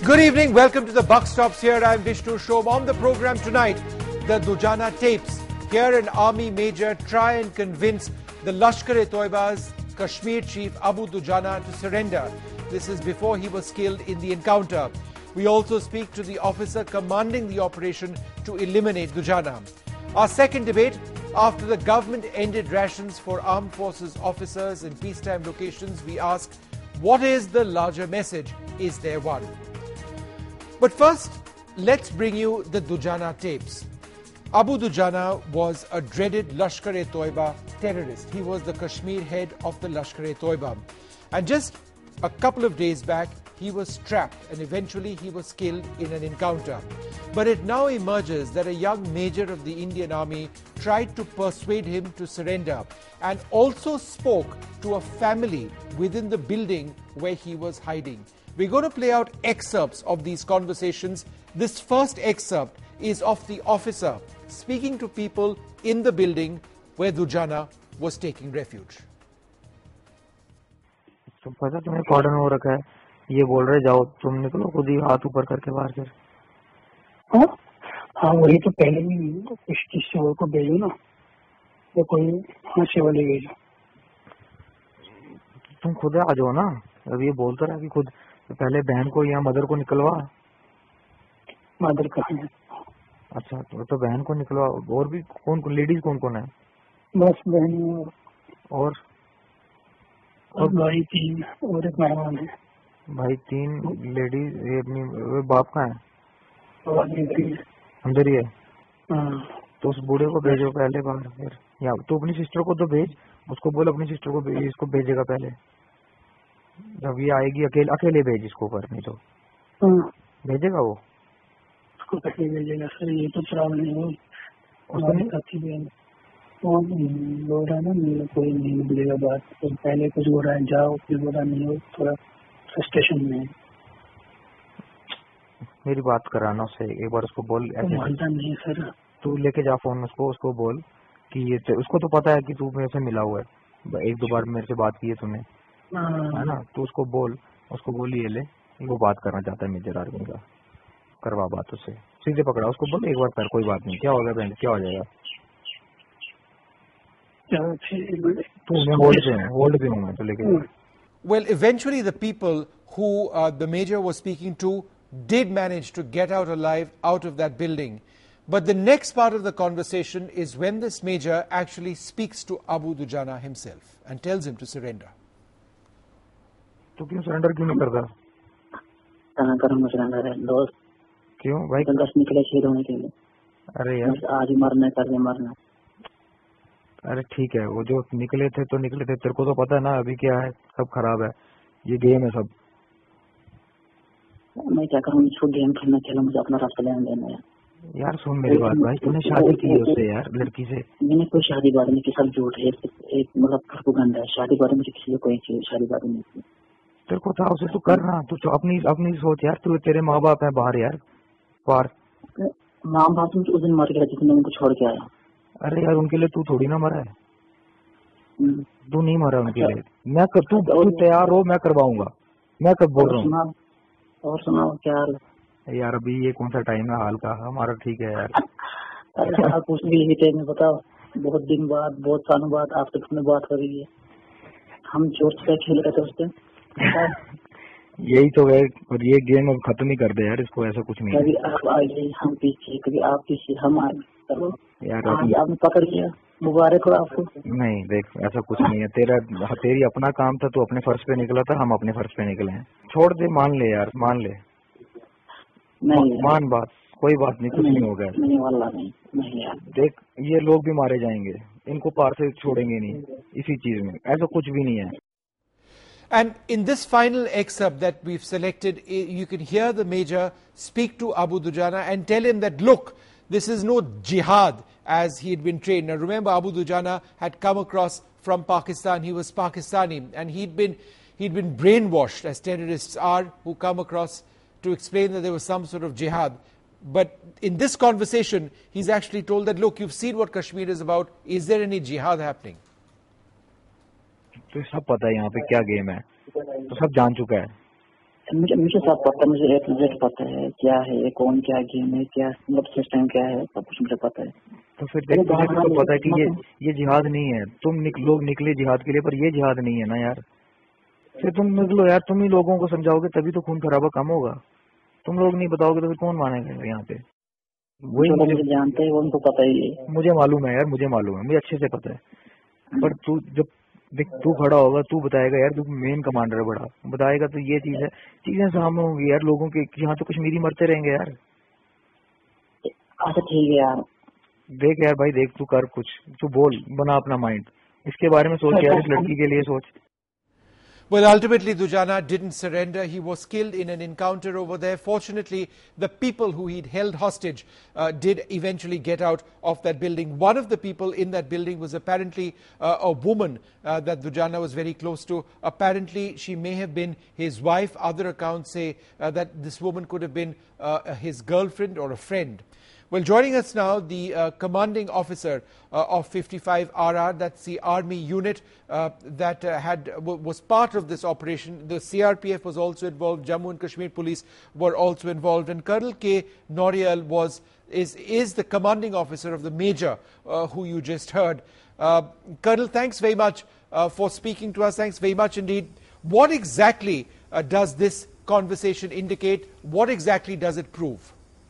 Good evening, welcome to the Buck Stops here. I'm Vishnu Shom. On the program tonight, the Dujana tapes. Here an army major try and convince the Lashkar-e-Toiba's Kashmir chief Abu Dujana to surrender. This is before he was killed in the encounter. We also speak to the officer commanding the operation to eliminate Dujana. Our second debate, after the government ended rations for armed forces officers in peacetime locations, we ask, what is the larger message? Is there one? But first, let's bring you the Dujana tapes. Abu Dujana was a dreaded Lashkar-e-Toiba terrorist. He was the Kashmir head of the Lashkar-e-Toiba. And just a couple of days back, he was trapped and eventually he was killed in an encounter. But it now emerges that a young major of the Indian Army tried to persuade him to surrender and also spoke to a family within the building where he was hiding. We're going to play out excerpts of these conversations. This first excerpt is of the officer speaking to people in the building where Dujana was taking refuge. तो पता तुम्हें कॉर्डन हो रखा है, ये बोल रहे जाओ तुम निकलो खुद ही हाथ ऊपर करके बाहर से। हाँ वही तो पहले भी कुछ किसी और को भेजो ना, तो कोई हाथ वाले भेजो। तुम खुद आ जाओ ना, अब ये बोलता रहा कि खुद पहले बहन को या मदर को निकलवा। मदर कहाँ है? अच्छा तो बहन को निकलवा। और भी कौन कौन लेडीज कौन कौन है? बस बहन और भाई 3 और एक मेहमान है। भाई 3 लेडीज, ये अपनी बाप का है? अंदर ही है। तो उस बूढ़े को भेजो पहले बाहर, फिर या तो अपनी सिस्टर को तो भेज, उसको बोल अपनी सिस्टर को इसको भेजेगा पहले। जब ये आएगी अकेले भेज इसको ऊपर, नहीं तो भेजेगा वो उसको कैसे भेजेगा सर? ये तो प्रॉब्लम है। वो बोल रहा है ना कोई नहीं मिलेगा बात, तो पहले कुछ बोल रहा है जाओ, फिर बोल रहा नहीं हो, थोड़ा फ्रस्ट्रेशन में है। मेरी बात कराना उससे एक बार, उसको बोल ऐसे मानता नहीं सर। तू लेके जा फोन उसको बोल कि ये उसको तो पता है कि तू मेरे से मिला हुआ है, 1-2 बार मेरे से बात की है तूने, है ना? तो उसको बोल ये ले, वो बात करना चाहता है मेजर आर्मी का, करवा बात उससे, सीधे पकड़ा उसको, बोल एक बार कर, कोई बात नहीं, क्या होगा बहन, क्या हो जाएगा। Well, eventually the people who the major was speaking to did manage to get out alive out of that building. But the next part of the conversation is when this major actually speaks to Abu Dujana himself and tells him to surrender. तो क्यों surrender क्यों नहीं करता? Surrender है दोस्त। क्यों भाई? 10 निकले शहीद होने के लिए। अरे यार आज ही मरना, कल ही मरना। अरे ठीक है, वो जो निकले थे तो निकले थे, तेरे को तो पता है ना अभी क्या है, सब खराब है, ये गेम है सब। मैं क्या करूँ, इसको गेम खेलना चलो, मुझे अपना रास्ता लेना देना है। यार सुन मेरी बात भाई, तूने शादी की है उससे यार, लड़की से? मैंने कोई शादी बात नहीं की, सब झूठ है, एक मतलब प्रोपेगेंडा है। शादी बात मुझे किसी से कोई शादी बात नहीं की। तेरे को था उसे, तू करना, तू अपनी सोच यार, तू तेरे माँ बाप है बाहर यार, बाहर माँ बाप उस दिन मर गया जिसने उनको छोड़ के आया। अरे यार उनके लिए तू थोड़ी ना मरा है, तू नहीं मरा उनके लिए। मैं तू तैयार हो, मैं करवाऊंगा, मैं कब बोल रहा हूँ। और सुनाओ क्या यार? अभी ये कौन सा टाइम है हाल का, हमारा ठीक है यार। अरे कुछ भी यही टाइम है, बताओ, बहुत दिन बाद, बहुत सालों बाद आपसे कितने बात हो रही है। हम जोर से खेल रहे थे उस दिन। यही तो है, और ये गेम अब खत्म ही कर दे यार, इसको ऐसा कुछ नहीं। कभी आप आइए हम पीछे, कभी आप पीछे हम आए, चलो यार आपने पकड़ लिया, मुबारक हो आपको। नहीं देख, ऐसा कुछ नहीं है, तेरी अपना काम था, तू अपने फर्श पे निकला था, हम अपने फर्श पे निकले हैं। छोड़ दे, मान ले यार, मान ले, नहीं मान बात, कोई बात नहीं, कुछ नहीं होगा। नहीं वाला नहीं यार, देख ये लोग भी मारे जाएंगे, इनको पार से छोड़ेंगे नहीं इसी चीज में, ऐसा कुछ भी नहीं है। And in this final excerpt that we've selected, you can hear the major speak to Abu Dujana and tell him that, look, this is no jihad as he had been trained. Now remember, Abu Dujana had come across from Pakistan. He was Pakistani and he'd been brainwashed, as terrorists are, who come across to explain that there was some sort of jihad. But in this conversation, he's actually told that, look, you've seen what Kashmir is about. Is there any jihad happening? तो सब पता है यहाँ पे क्या game है, तो सब जान चुका है। मुझे सब पता है, मुझे A to Z पता है, क्या है, कौन क्या गेम है, क्या मतलब सिस्टम क्या है, सब कुछ मुझे पता है। तो फिर देख, तुझे तो पता है कि ये जिहाद नहीं है। तुम लोग निकले जिहाद के लिए, पर ये जिहाद नहीं है ना यार। फिर तुम निकलो यार, तुम ही लोगों को समझाओगे तभी तो खून खराबा कम होगा। तुम लोग नहीं बताओगे तो फिर कौन मानेगा यहाँ पे? वही मुझे जानते हैं, वो उनको पता ही है। मुझे मालूम है यार, मुझे मालूम है, मुझे अच्छे से पता है। पर तू जब देख, तू खड़ा होगा, तू बताएगा यार, तू मेन कमांडर है बड़ा, बताएगा तो ये चीज है, चीजें सामने होंगी यार लोगों के। यहाँ तो कश्मीरी मरते रहेंगे यार। अच्छा ठीक है यार, देख यार भाई, देख तू कर कुछ, तू बोल, बना अपना माइंड, इसके बारे में सोच यार, इस लड़की के लिए सोच। Well, ultimately, Dujana didn't surrender. He was killed in an encounter over there. Fortunately, the people who he'd held hostage did eventually get out of that building. One of the people in that building was apparently a woman that Dujana was very close to. Apparently, she may have been his wife. Other accounts say that this woman could have been his girlfriend or a friend. Well, joining us now, the commanding officer of 55 RR, that's the army unit that was part of this operation. The CRPF was also involved, Jammu and Kashmir police were also involved, and Colonel K. Noriyal is the commanding officer of the major who you just heard. Colonel, thanks very much for speaking to us. Thanks very much indeed. What exactly does this conversation indicate? What exactly does it prove?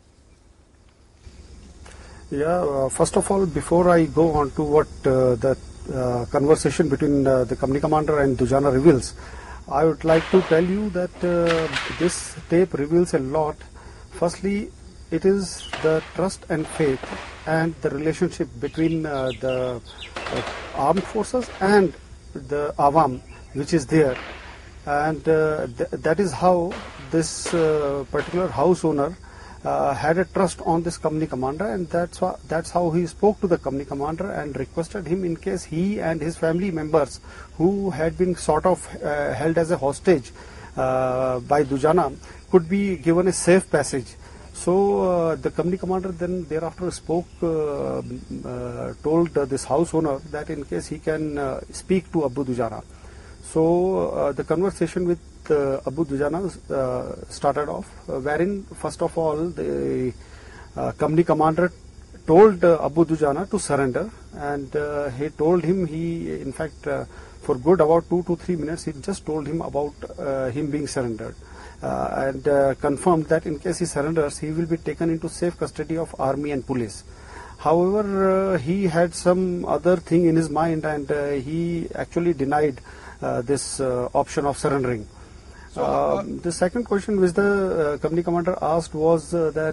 Yeah, first of all, before I go on to what the conversation between the company commander and Dujana reveals, I would like to tell you that this tape reveals a lot. Firstly, it is the trust and faith and the relationship between the armed forces and the Awam, which is there. And that is how this particular house owner had a trust on this company commander, and that's how he spoke to the company commander and requested him, in case he and his family members who had been sort of held as a hostage by Dujana could be given a safe passage. So the company commander then thereafter spoke, told this house owner that in case he can speak to Abu Dujana. So the conversation with Abu Dujana started off, wherein first of all the company commander told Abu Dujana to surrender, and he told him, in fact for good about 2 to 3 minutes he just told him about him being surrendered, and confirmed that in case he surrenders he will be taken into safe custody of army and police. However, he had some other thing in his mind, and he actually denied this option of surrendering. The second question which the company commander asked was that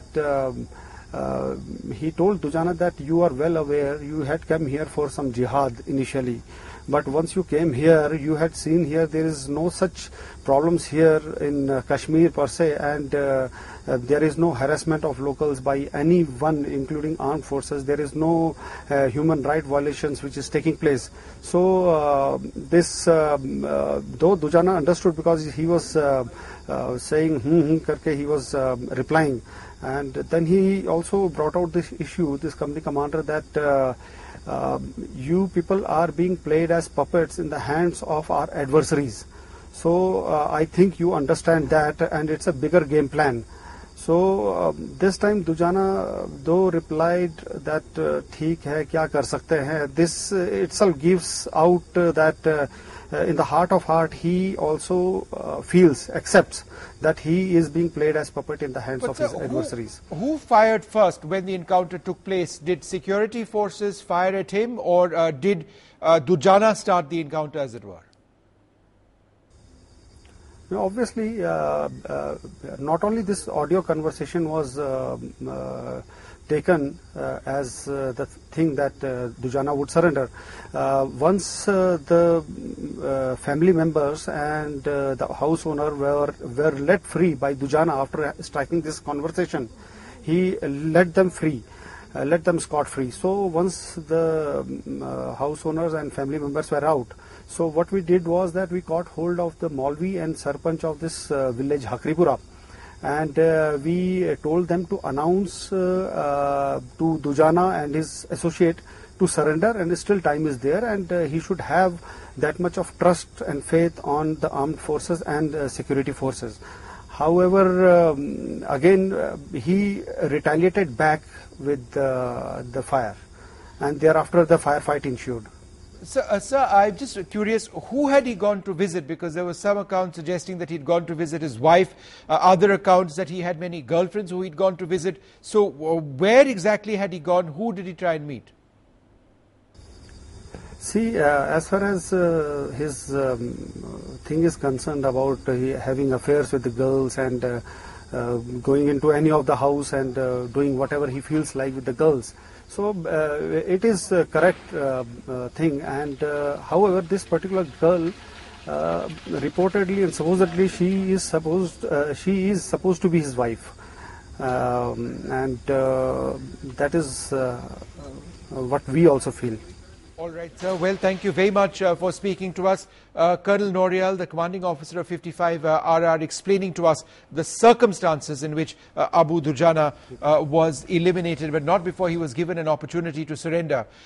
he told Dujana that you are well aware you had come here for some jihad initially, but once you came here you had seen here there is no such problems here in Kashmir per se, and there is no harassment of locals by anyone including armed forces. There is no human right violations which is taking place. So this though Dujana understood, because he was saying karke, he was replying, and then he also brought out this issue, this company commander, that you people are being played as puppets in the hands of our adversaries. So I think you understand that, and it's a bigger game plan. So this time Dujana though replied that ठीक है, क्या कर सकते हैं. This itself gives out that in the heart of heart he also accepts that he is being played as puppet in the hands of his adversaries. Who fired first when the encounter took place? Did security forces fire at him, or did Dujana start the encounter, as it were? Now, obviously, not only this audio conversation was taken as the thing that Dujana would surrender. Once the family members and the house owner were let free by Dujana after striking this conversation, he let them free. Let them scot-free. So once the house owners and family members were out, so what we did was that we caught hold of the Maulvi and Sarpanch of this village Hakripura, and we told them to announce to Dujana and his associate to surrender, and still time is there, and he should have that much of trust and faith on the armed forces and security forces. However, again, he retaliated back with the fire, and thereafter the firefight ensued. Sir, I'm just curious, who had he gone to visit? Because there were some accounts suggesting that he'd gone to visit his wife, other accounts that he had many girlfriends who he'd gone to visit. So where exactly had he gone? Who did he try and meet? See, as far as his thing is concerned about having affairs with the girls and going into any of the house and doing whatever he feels like with the girls, so it is a correct thing. And however, this particular girl, reportedly and supposedly, she is supposed to be his wife, and that is what we also feel. All right, sir. Well, thank you very much for speaking to us. Colonel Norial, the commanding officer of 55 RR, explaining to us the circumstances in which Abu Dujana was eliminated, but not before he was given an opportunity to surrender.